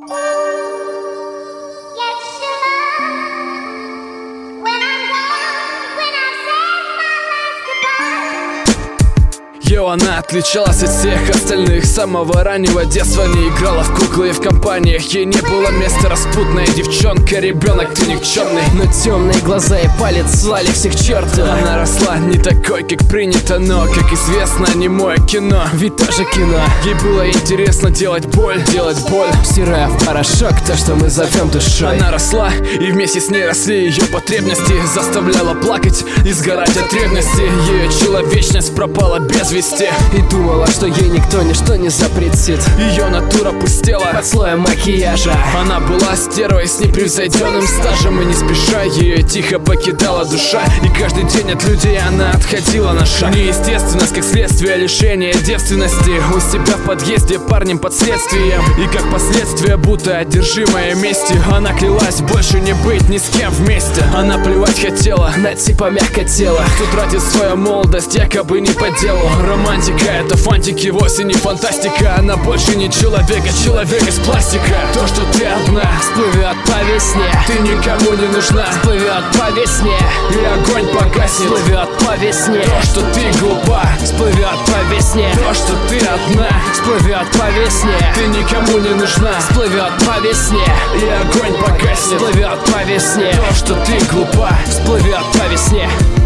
Она отличалась от всех остальных. С самого раннего детства не играла в куклы и в компаниях. Ей не было места. Распутная девчонка, ребенок, ты никчемный. Но темные глаза и палец слали всех черту. Она росла не такой, как принято, но, как известно, немое кино ведь тоже кино. Ей было интересно делать боль, стирая в порошок то, что мы зовем душой. Она росла, и вместе с ней росли ее потребности. Заставляла плакать и сгорать от ревности. Ее человечность пропала без вести. И думала, что ей никто ничто не запретит. Ее натура пустела под слоем макияжа. Она была стервой с непревзойденным стажем. И не спеша ее тихо покидала душа. И каждый день от людей она отходила на шаг. Неестественность, как следствие лишения девственности. У себя в подъезде парнем под следствием. И как последствие, будто одержимая местью, она клялась больше не быть ни с кем вместе. Она плевать хотела на типа мягкотела, кто тратит свою молодость якобы не по делу. Романтика — это фантики, вовсе не фантастика. Она больше не человек, а человек из пластика. То, что ты одна, всплывет по весне. Ты никому не нужна, всплывет по весне. И огонь погаснет, всплывет по весне. То, что ты глупа, всплывет по весне. То, что ты одна, всплывет по весне. Ты никому не нужна, всплывет по весне. И огонь погаснет, всплывет по весне. То, что ты глупа, всплывет по весне.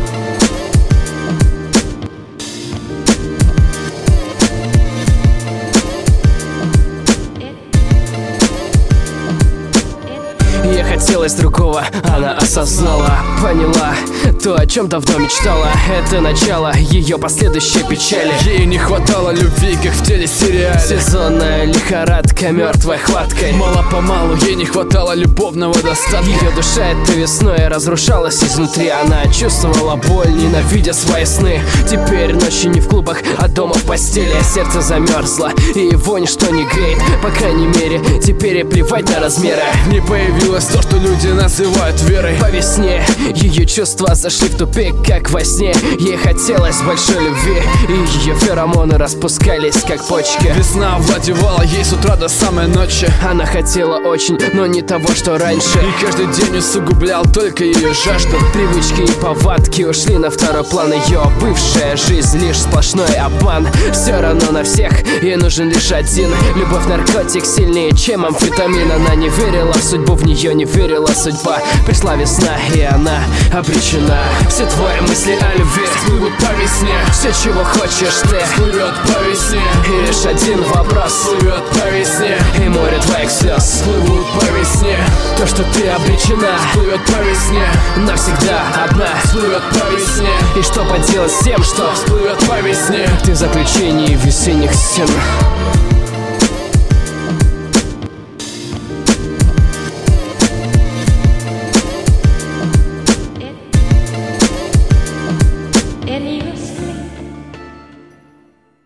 Ей хотелось другого, она осознала, поняла то, о чем давно мечтала. Это начало ее последующей печали. Ей не хватало любви, как в телесериале. Сезонная лихорадка мертвой хваткой. Мало-помалу ей не хватало любовного достатка. Ее душа этой весной разрушалась изнутри. Она чувствовала боль, ненавидя свои сны. Теперь ночи не в клубах, а дома в постели. Сердце замерзло, и его ничто не греет. По крайней мере, теперь ей плевать на размеры. Не появилось то, что люди называют верой. По весне ее чувства зашли в тупик, как во сне. Ей хотелось большой любви, и ее феромоны распускались, как почки. Весна овладевала ей с утра до самой ночи. Она хотела очень, но не того, что раньше. И каждый день усугублял только ее жажду. Привычки и повадки ушли на второй план. Ее бывшая жизнь лишь сплошной обман. Все равно на всех ей нужен лишь один. Любовь, наркотик сильнее, чем амфетамин. Она не верила в судьбу, в нее не верила судьба. Пришла весна, и она обречена. Все твои мысли о любви всплывут по весне. Все, чего хочешь ты, всплывет по весне. И лишь один вопрос всплывет по весне. И море твоих слез всплывут по весне. То, что ты обречена, всплывет по весне. Навсегда одна всплывет по весне. И что поделать с тем, что всплывет по весне. ты в заключении весенних стен.